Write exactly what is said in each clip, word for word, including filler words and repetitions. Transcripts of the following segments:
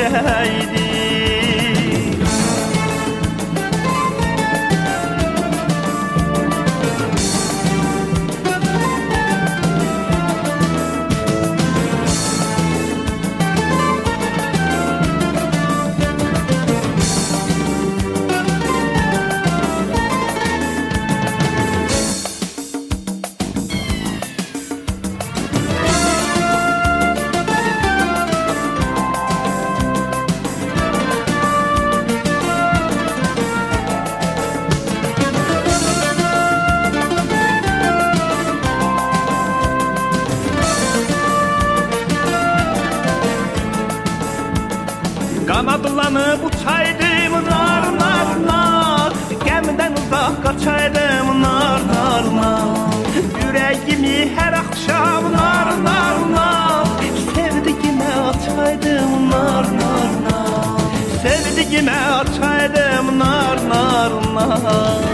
düşəydi. Kanadlanıp uçaydım nar nar nar, gemiden uzak kaçaydım nar nar nar. Yüreğimi her akşam nar nar nar, sevdiğime açaydım nar nar nar. Sevdiğime açaydım nar nar nar.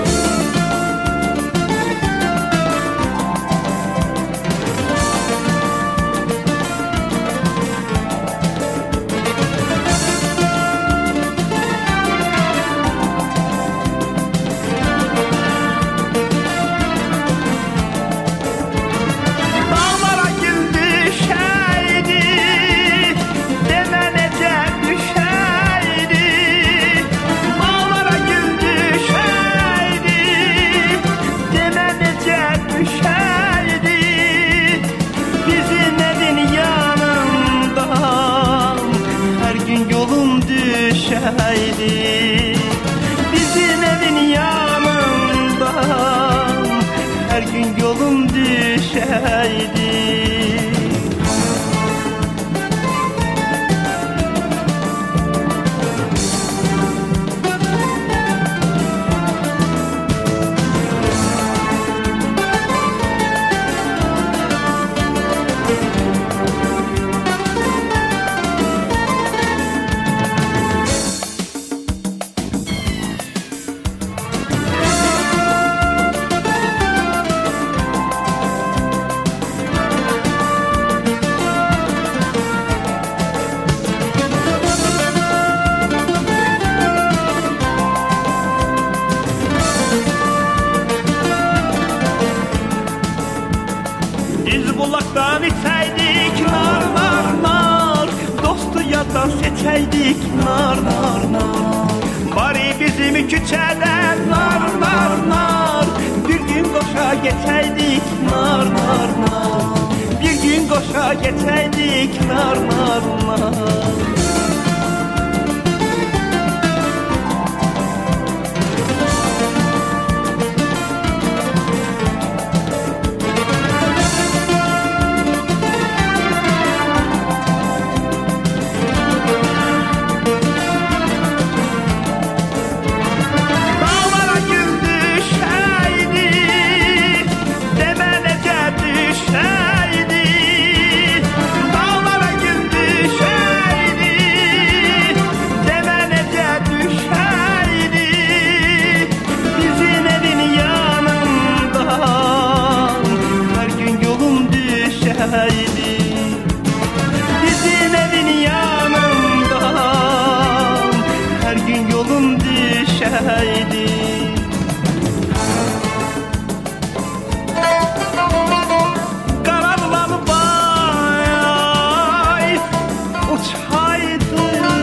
Bizim evin yanından her gün yolum düşeydi. Biz bulaktan içeydik nar nar nar, dostu yaddan seçeydik nar nar nar. Bari bizim küçədən nar nar nar, bir gün qoşa geçeydik nar nar nar. Bir gün qoşa geçeydik nar nar nar. Bizim evin yanından her gün yolum düşeydi. Kanadlanıp ay uçaydım,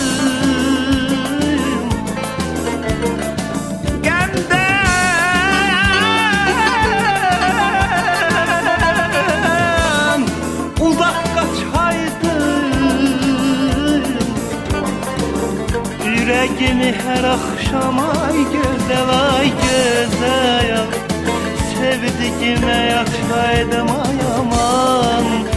gemden uzak kaçaydım. Yüreğimi her akşam ay güzel ay güzel, sevdiğime yaşaydım ay aman.